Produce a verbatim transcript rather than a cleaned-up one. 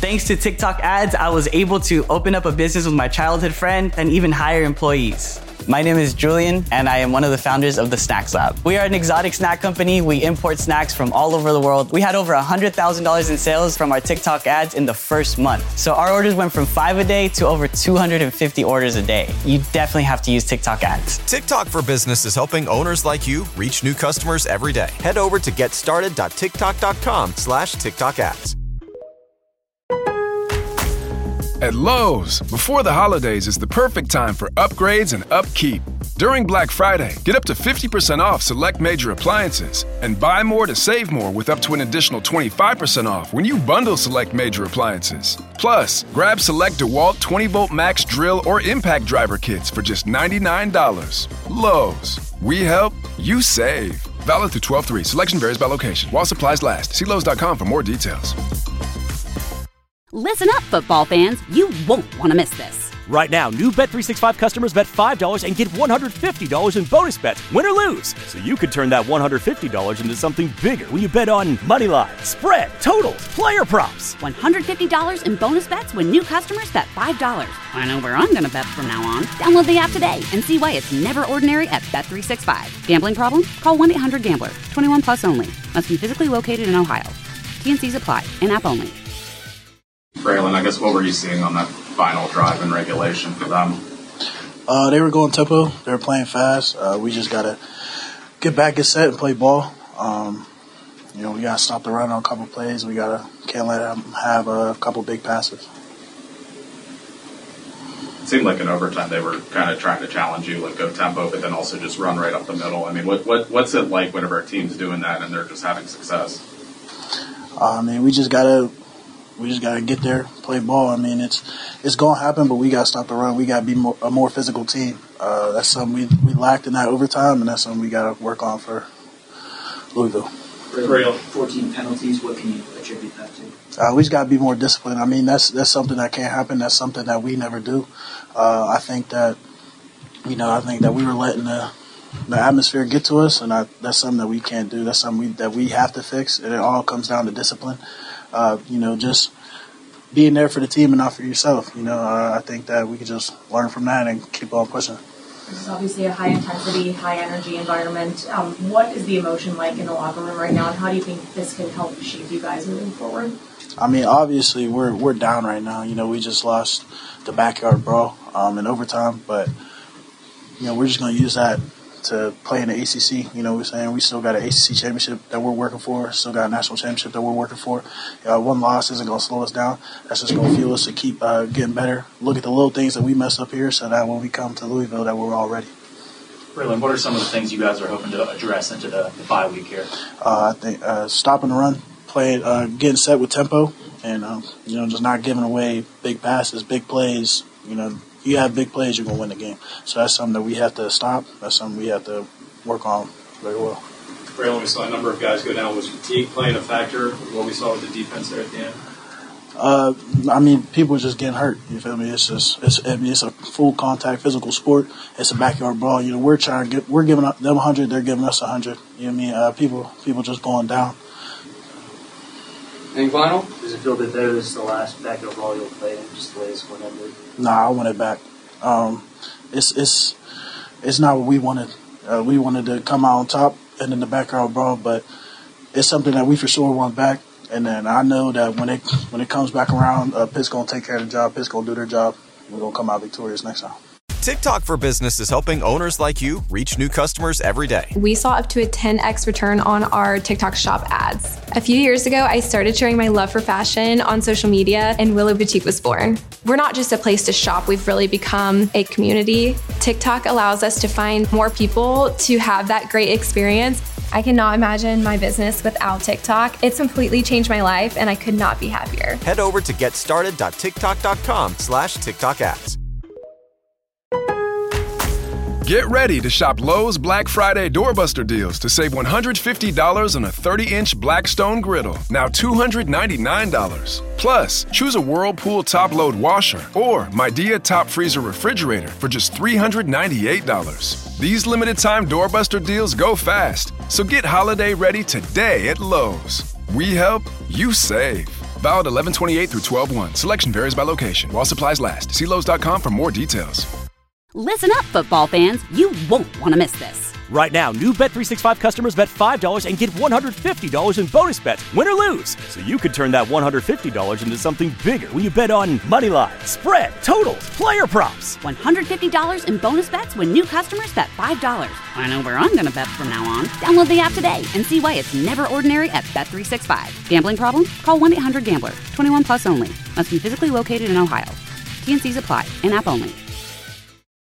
Thanks to TikTok ads, I was able to open up a business with my childhood friend and even hire employees. My name is Julian, and I am one of the founders of the Snacks Lab. We are an exotic snack company. We import snacks from all over the world. We had over one hundred thousand dollars in sales from our TikTok ads in the first month. So our orders went from five a day to over two hundred fifty orders a day. You definitely have to use TikTok ads. TikTok for Business is helping owners like you reach new customers every day. Head over to getstarted.tiktok.com slash TikTok ads. At Lowe's, before the holidays is the perfect time for upgrades and upkeep. During Black Friday, get up to fifty percent off select major appliances and buy more to save more with up to an additional twenty-five percent off when you bundle select major appliances. Plus, grab select DeWalt twenty volt max drill or impact driver kits for just ninety-nine dollars. Lowe's, we help, you save. Valid through twelve three. Selection varies by location. While supplies last. See Lowe's dot com for more details. Listen up, football fans. You won't want to miss this. Right now, new Bet three sixty-five customers bet five dollars and get one hundred fifty dollars in bonus bets, win or lose. So you could turn that one hundred fifty dollars into something bigger when you bet on money line, spread, totals, player props. one hundred fifty dollars in bonus bets when new customers bet five dollars. I know where I'm going to bet from now on. Download the app today and see why it's never ordinary at Bet three sixty-five. Gambling problem? Call one eight hundred gambler. twenty-one plus only. Must be physically located in Ohio. T and C's apply. In-app only. Braylon, I guess what were you seeing on that final drive in regulation for them? Uh, they were going tempo. They were playing fast. Uh, we just got to get back, get set, and play ball. Um, you know, we got to stop the run on a couple plays. We got to can't let them have a couple big passes. It seemed like in overtime they were kind of trying to challenge you, like go tempo, but then also just run right up the middle. I mean, what, what what's it like whenever a team's doing that and they're just having success? Uh, I mean, we just got to We just got to get there, play ball. I mean, it's it's going to happen, but we got to stop the run. We got to be more, a more physical team. Uh, that's something we, we lacked in that overtime, and that's something we got to work on for Louisville. Real fourteen penalties, what can you attribute that to? Uh, we just got to be more disciplined. I mean, that's that's something that can't happen. That's something that we never do. Uh, I think that, you know, I think that we were letting the the atmosphere get to us, and I, that's something that we can't do. That's something we, that we have to fix, and it all comes down to discipline. Uh, you know, just being there for the team and not for yourself. You know, uh, I think that we could just learn from that and keep on pushing. This is obviously a high-intensity, high-energy environment. Um, what is the emotion like in the locker room right now, and how do you think this can help shape you guys moving forward? I mean, obviously, we're we're down right now. You know, we just lost the backyard brawl um, in overtime, but, you know, we're just going to use that to play in the A C C. You know what we're saying? We still got an A C C championship that we're working for, still got a national championship that we're working for. Uh, one loss isn't going to slow us down. That's just going to fuel us to keep uh, getting better. Look at the little things that we messed up here so that when we come to Louisville that we're all ready. Braylon, what are some of the things you guys are hoping to address into the, the bye week here? Uh, I think uh, stopping the run, playing, uh, getting set with tempo, and um, you know, just not giving away big passes, big plays. You know, you have big plays, you're going to win the game. So that's something that we have to stop. That's something we have to work on very well. Braylon, we saw a number of guys go down. Was fatigue playing a factor? What we saw with the defense there at the end? Uh, I mean, people are just getting hurt. You feel me? It's just, it's, I mean, it's a full contact physical sport. It's a backyard brawl. You know, we're trying to get, we're giving them one hundred, they're giving us one hundred. You know what I mean? Uh, people, people just going down. Any final? Does it feel that there is the last backyard brawl you'll play and just the way this one ended? Nah, I want it back. Um, it's, it's, it's not what we wanted. Uh, we wanted to come out on top and in the backyard brawl, but it's something that we for sure want back. And then I know that when it when it comes back around, uh, Pitt's going to take care of the job. Pitt's going to do their job. We're going to come out victorious next time. TikTok for Business is helping owners like you reach new customers every day. We saw up to a ten x return on our TikTok shop ads. A few years ago, I started sharing my love for fashion on social media, and Willow Boutique was born. We're not just a place to shop, we've really become a community. TikTok allows us to find more people to have that great experience. I cannot imagine my business without TikTok. It's completely changed my life, and I could not be happier. Head over to getstarted.tiktok.com slash TikTok ads. Get ready to shop Lowe's Black Friday Doorbuster deals to save one hundred fifty dollars on a thirty inch Blackstone griddle, now two hundred ninety-nine dollars. Plus, choose a Whirlpool top-load washer or Midea top freezer refrigerator for just three hundred ninety-eight dollars. These limited-time doorbuster deals go fast, so get holiday ready today at Lowe's. We help, you save. Valid eleven twenty-eight through twelve one. Selection varies by location. While supplies last. See Lowe's dot com for more details. Listen up, football fans. You won't want to miss this. Right now, new Bet three sixty-five customers bet five dollars and get one hundred fifty dollars in bonus bets, win or lose. So you could turn that one hundred fifty dollars into something bigger when you bet on money line, spread, totals, player props. one hundred fifty dollars in bonus bets when new customers bet five dollars. I know where I'm going to bet from now on. Download the app today and see why it's never ordinary at Bet three sixty-five. Gambling problem? Call one eight hundred gambler. twenty-one plus only. Must be physically located in Ohio. T N Cs apply. In-app only.